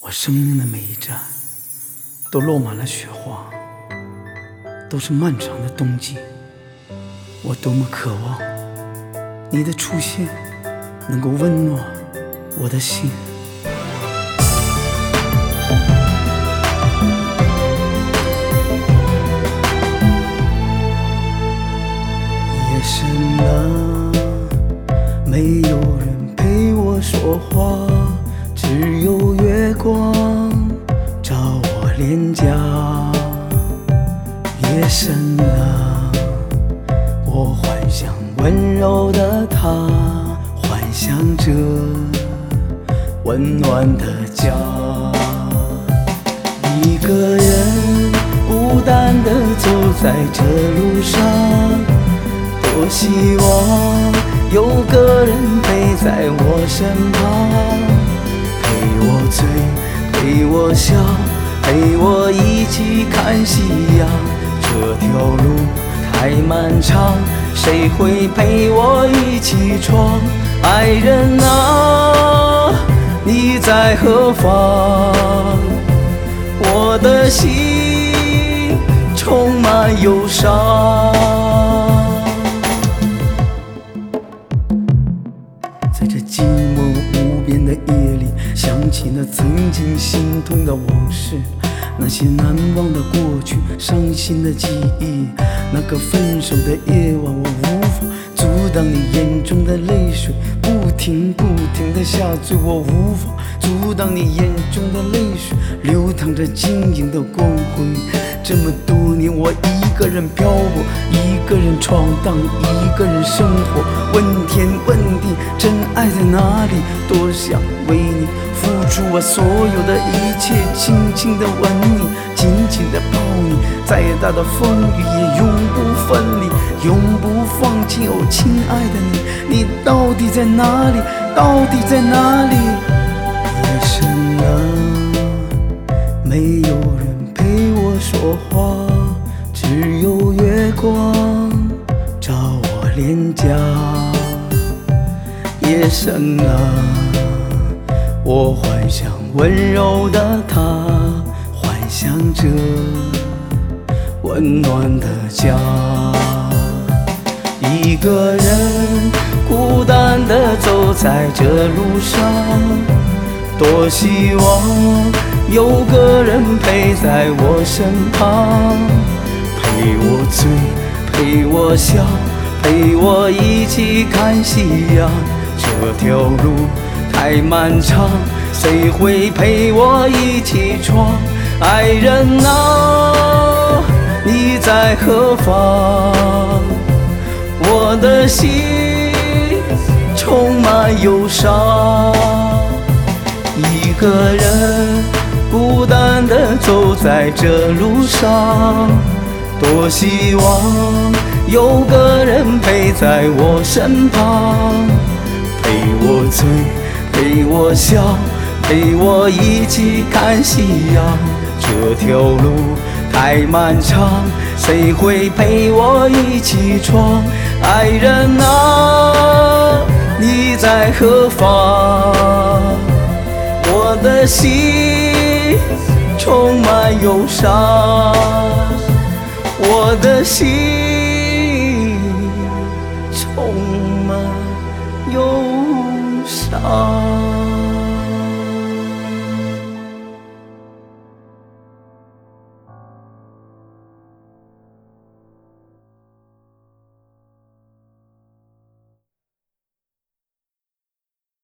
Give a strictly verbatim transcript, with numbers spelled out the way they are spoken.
我生命的每一站都落满了雪花，都是漫长的冬季。我多么渴望你的出现，能够温暖我的心。夜深了，没有人陪我说话，只有月光照我脸颊。夜深了，我幻想温柔的他，幻想着温暖的家。一个人孤单地走在这路上，多希望有个人陪在我身旁，陪我醉，陪我笑，陪我一起看夕阳。这条路太漫长，谁会陪我一起闯？爱人啊，你在何方？我的心充满忧伤。在这寂寞无边的夜里，想起那曾经心痛的往事，那些难忘的过去，伤心的记忆。那个分手的夜晚，我无法阻挡你眼中的泪水，不停不停地下坠。我无法阻挡你眼中的泪水，流淌着晶莹的光辉。这么多年，我一个人漂泊，一个人闯荡，一个人生活。问天问地，真爱在哪里？多想为你付出我所有的一切，轻轻地吻你，紧紧地抱你，再大的风雨也永不分离，永不放弃。哦，亲爱的你，你到底在哪里？到底在哪里？夜深了，没有人陪我说话，只有月光照我脸颊。夜深了，我幻想温柔的他，幻想着温暖的家。一个人孤单地走在这路上，多希望有个人陪在我身旁，陪我醉，陪我笑，陪我一起看夕阳。这条路太漫长，谁会陪我一起闯？爱人啊，你在何方？我的心充满忧伤。一个人孤单地走在这路上，多希望有个人陪在我身旁，陪我醉，陪我笑，陪我一起看夕阳。这条路太漫长，谁会陪我一起闯？爱人啊，你在何方？我的心充满忧伤，我的心